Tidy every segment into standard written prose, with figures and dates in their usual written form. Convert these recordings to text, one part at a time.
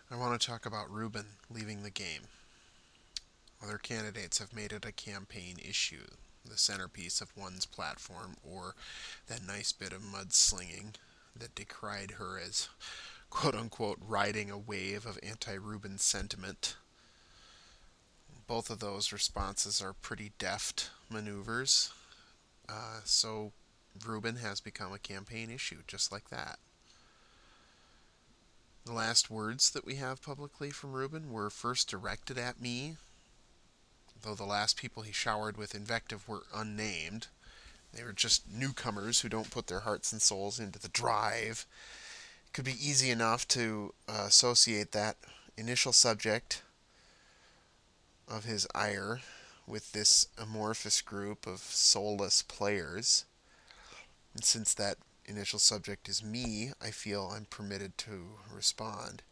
I want to talk about Ruben leaving the game. Other candidates have made it a campaign issue, the centerpiece of one's platform, or that nice bit of mudslinging that decried her as quote unquote riding a wave of anti Ruben sentiment. Both of those responses are pretty deft maneuvers, so Ruben has become a campaign issue just like that. The last words that we have publicly from Ruben were first directed at me, though the last people he showered with invective were unnamed. They were just newcomers who don't put their hearts and souls into the drive. It could be easy enough to associate that initial subject of his ire with this amorphous group of soulless players. And since that initial subject is me, I feel I'm permitted to respond.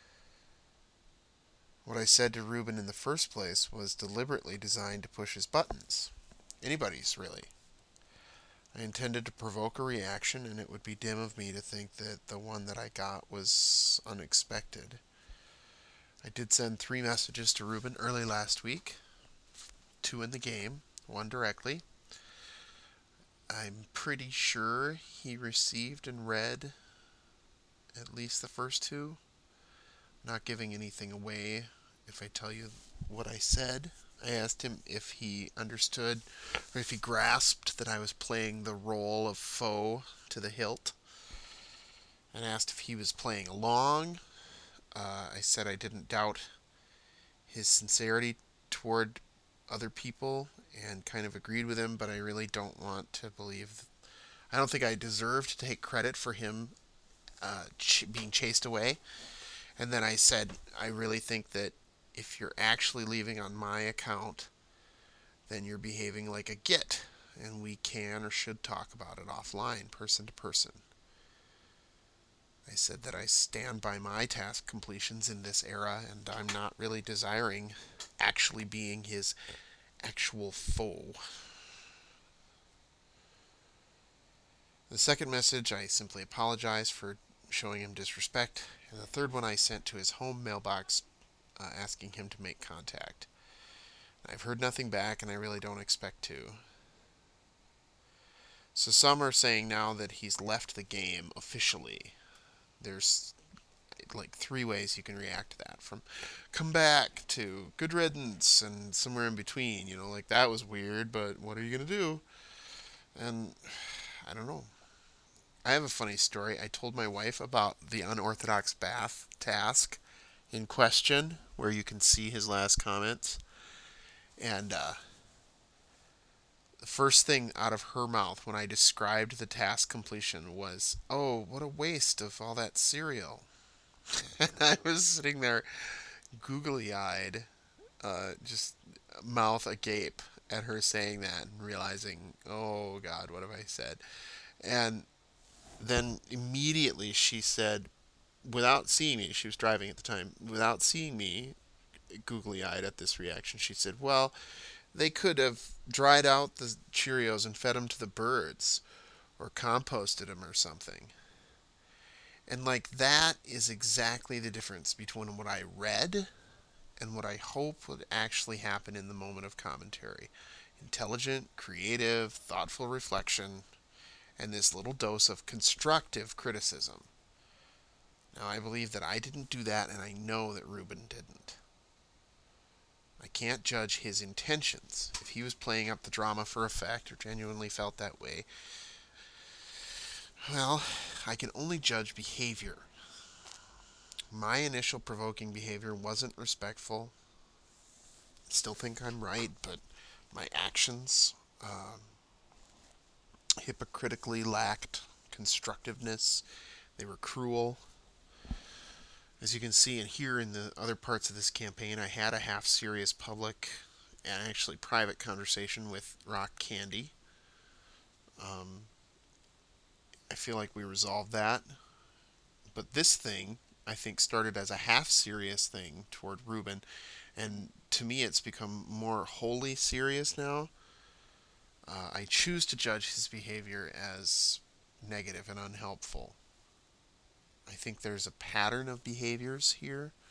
What I said to Ruben in the first place was deliberately designed to push his buttons. Anybody's, really. I intended to provoke a reaction, and it would be dim of me to think that the one that I got was unexpected. I did send 3 messages to Ruben early last week, 2 in the game, 1 directly. I'm pretty sure he received and read at least the first 2. Not giving anything away if I tell you what I said. I asked him if he understood or if he grasped that I was playing the role of foe to the hilt, and asked if he was playing along. I said I didn't doubt his sincerity toward other people and kind of agreed with him, but I really don't want to believe. I don't think I deserve to take credit for him being chased away. And then I said, I really think that if you're actually leaving on my account, then you're behaving like a git, and we can or should talk about it offline, person to person. I said that I stand by my task completions in this era, and I'm not really desiring actually being his actual foe. The second message, I simply apologized for showing him disrespect, and the third one I sent to his home mailbox asking him to make contact. I've heard nothing back, and I really don't expect to. So some are saying now that he's left the game officially. There's like 3 ways you can react to that, from come back to good riddance and somewhere in between. Like that was weird, but what are you going to do? And I don't know. I have a funny story. I told my wife about the unorthodox bath task in question, where you can see his last comments. And the first thing out of her mouth when I described the task completion was, "Oh, what a waste of all that cereal." And I was sitting there googly eyed, just mouth agape at her saying that and realizing, oh God, what have I said? And then immediately she said, without seeing me, she was driving at the time, without seeing me, googly eyed at this reaction, she said, well, they could have dried out the Cheerios and fed them to the birds or composted them or something. And like that is exactly the difference between what I read and what I hope would actually happen in the moment of commentary. Intelligent, creative, thoughtful reflection, and this little dose of constructive criticism. Now, I believe that I didn't do that, and I know that Ruben didn't. I can't judge his intentions. If he was playing up the drama for effect or genuinely felt that way, well, I can only judge behavior. My initial provoking behavior wasn't respectful. I still think I'm right, but my actions hypocritically lacked constructiveness. They were cruel. As you can see and hear in the other parts of this campaign, I had a half serious public and actually private conversation with Rock Candy. Um, I feel like we resolved that. But this thing, I think, started as a half serious thing toward Ruben, and to me, it's become more wholly serious now. I choose to judge his behavior as negative and unhelpful. I think there's a pattern of behaviors here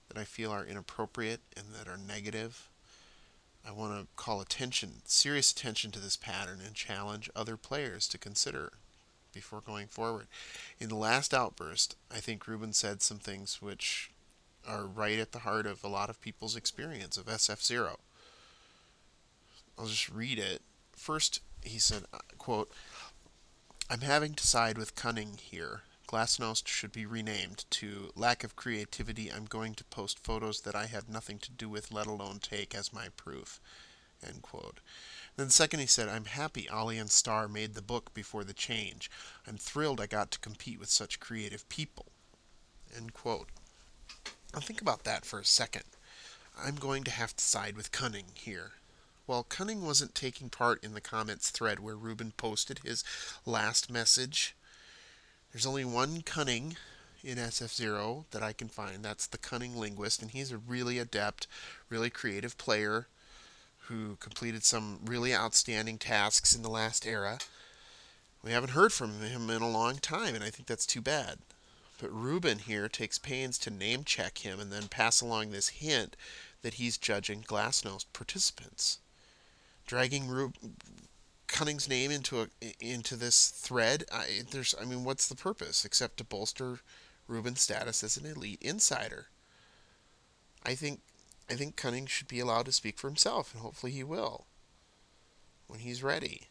that I feel are inappropriate and that are negative. I want to call serious attention to this pattern and challenge other players to consider before going forward. In the last outburst, I think Ruben said some things which are right at the heart of a lot of people's experience of SF0. I'll just read it. First, he said, quote, I'm having to side with cunning here. Glasnost should be renamed to lack of creativity. I'm going to post photos that I had nothing to do with, let alone take as my proof. End quote. Then second he said, I'm happy Ollie and Star made the book before the change. I'm thrilled I got to compete with such creative people. End quote. Now think about that for a second. I'm going to have to side with cunning here. Well, Cunning wasn't taking part in the comments thread where Ruben posted his last message. There's only one Cunning in SF0 that I can find. That's the Cunning Linguist, and he's a really adept, really creative player who completed some really outstanding tasks in the last era. We haven't heard from him in a long time, and I think that's too bad. But Ruben here takes pains to name check him and then pass along this hint that he's judging Glasnost participants. Dragging Cunning's name into this thread, what's the purpose except to bolster Ruben's status as an elite insider? I think Cunning should be allowed to speak for himself, and hopefully he will when he's ready.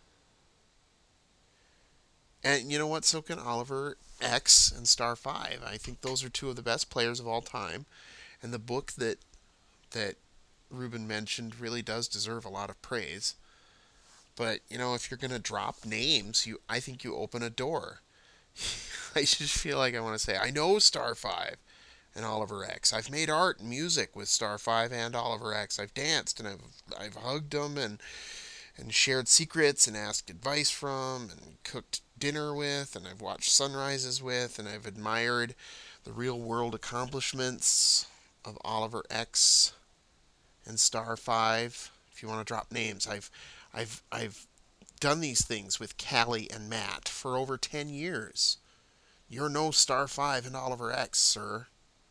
And you know what? So can Oliver X and Star 5. I think those are two of the best players of all time, and the book that Ruben mentioned really does deserve a lot of praise. But if you're gonna drop names, I think you open a door. I just feel like I want to say I know Star 5 and Oliver X. I've made art and music with Star 5 and Oliver X. I've danced and I've hugged them and shared secrets and asked advice from and cooked dinner with, and I've watched sunrises with, and I've admired the real world accomplishments of Oliver X and Star 5. If you want to drop names, I've done these things with Callie and Matt for over 10 years. You're no Star 5 and Oliver X, sir.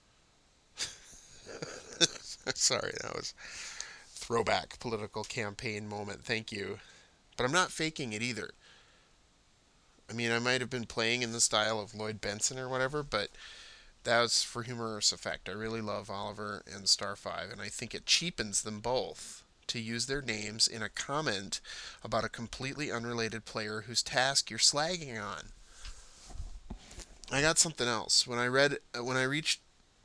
Sorry, that was throwback political campaign moment. Thank you. But I'm not faking it either. I mean, I might have been playing in the style of Lloyd Benson or whatever, but that was for humorous effect. I really love Oliver and Star 5, and I think it cheapens them both to use their names in a comment about a completely unrelated player whose task you're slagging on. I got something else. When I reached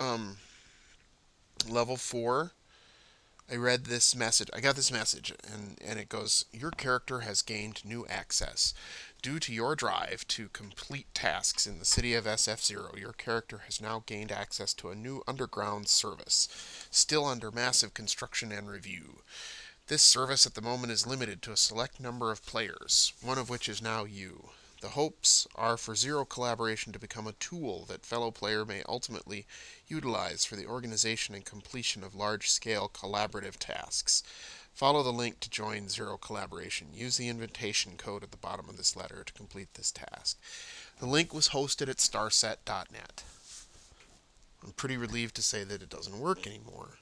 level 4, I read this message. I got this message, and it goes, your character has gained new access. Due to your drive to complete tasks in the city of SF0, your character has now gained access to a new underground service, still under massive construction and review. This service at the moment is limited to a select number of players, one of which is now you. The hopes are for Zero Collaboration to become a tool that fellow player may ultimately utilize for the organization and completion of large-scale collaborative tasks. Follow the link to join Zero Collaboration. Use the invitation code at the bottom of this letter to complete this task. The link was hosted at starset.net. I'm pretty relieved to say that it doesn't work anymore.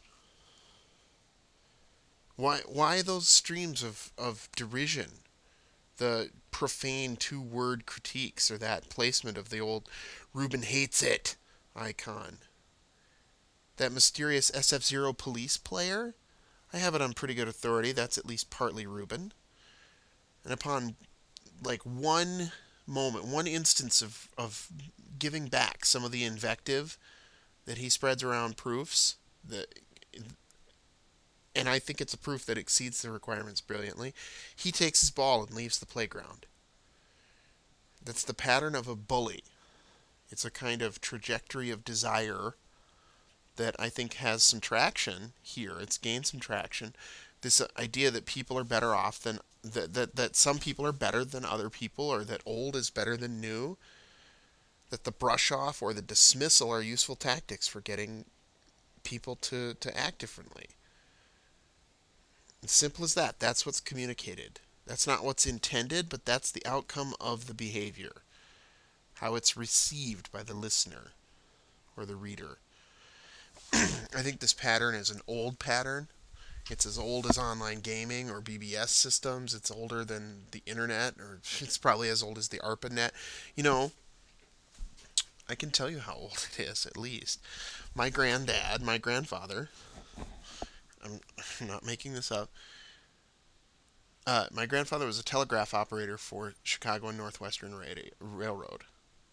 Why those streams of derision? The profane two-word critiques or that placement of the old Ruben hates it icon. That mysterious SF0 police player? I have it on pretty good authority. That's at least partly Ruben. And upon one moment, one instance of giving back some of the invective that he spreads around proofs, and I think it's a proof that exceeds the requirements brilliantly, he takes his ball and leaves the playground. That's the pattern of a bully. It's a kind of trajectory of desire that I think has some traction here. It's gained some traction. This idea that people are better off than that some people are better than other people, or that old is better than new, that the brush off or the dismissal are useful tactics for getting people to act differently. As simple as that. That's what's communicated. That's not what's intended, but that's the outcome of the behavior. How it's received by the listener or the reader. I think this pattern is an old pattern. It's as old as online gaming or BBS systems. It's older than the internet, or it's probably as old as the ARPANET. You know, I can tell you how old it is, at least. My granddad, my grandfather, I'm not making this up, my grandfather was a telegraph operator for Chicago and Northwestern Railroad.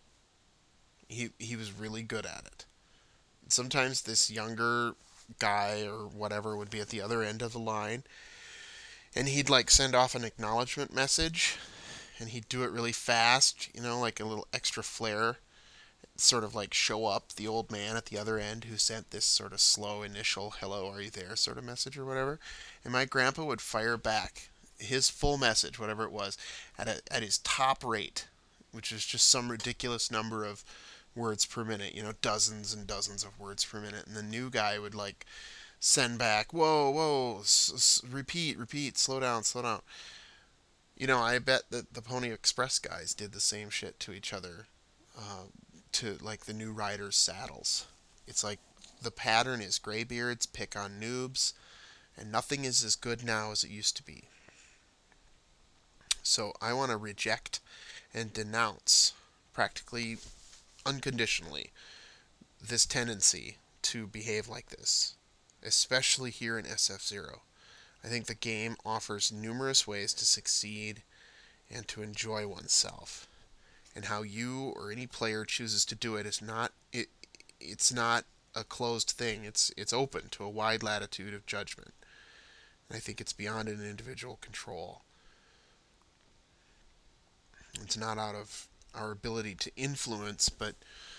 He was really good at it. Sometimes this younger guy or whatever would be at the other end of the line, and he'd like send off an acknowledgement message, and he'd do it really fast, like a little extra flair, sort of like show up the old man at the other end who sent this sort of slow initial "hello, are you there" sort of message or whatever, and my grandpa would fire back his full message, whatever it was, at his top rate, which is just some ridiculous number of words per minute, dozens and dozens of words per minute, and the new guy would like send back, "Whoa, whoa, repeat, repeat, slow down, slow down." I bet that the Pony Express guys did the same shit to each other, uh, to like the new riders' saddles. It's like the pattern is graybeards pick on noobs, and nothing is as good now as it used to be. So I want to reject and denounce, practically unconditionally, this tendency to behave like this, especially here in SF0. I think the game offers numerous ways to succeed and to enjoy oneself. And how you or any player chooses to do it is not it's not a closed thing. It's open to a wide latitude of judgment. And I think it's beyond an individual control. It's not out of our ability to influence, but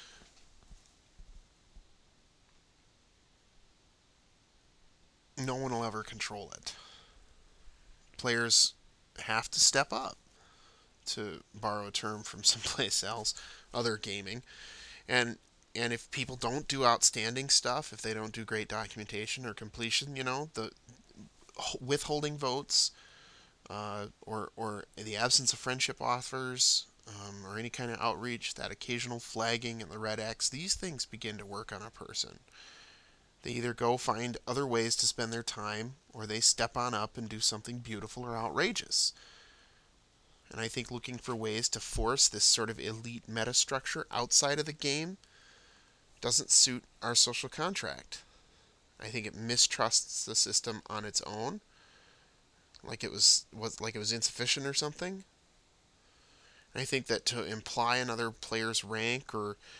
no one will ever control it. Players have to step up, to borrow a term from someplace else, other gaming. And and if people don't do outstanding stuff, if they don't do great documentation or completion, the withholding votes, or the absence of friendship offers, or any kind of outreach, that occasional flagging and the red X, these things begin to work on a person. They either go find other ways to spend their time, or they step on up and do something beautiful or outrageous. And I think looking for ways to force this sort of elite meta structure outside of the game doesn't suit our social contract. I think it mistrusts the system on its own, like it was insufficient or something. I think that to imply another player's rank,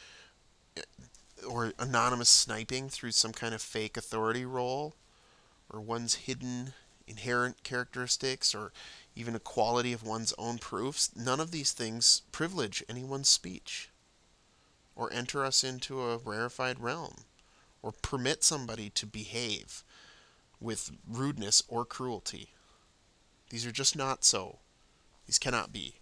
or anonymous sniping through some kind of fake authority role, or one's hidden inherent characteristics, or even a quality of one's own proofs, none of these things privilege anyone's speech, or enter us into a rarefied realm, or permit somebody to behave with rudeness or cruelty. These are just not so. These cannot be.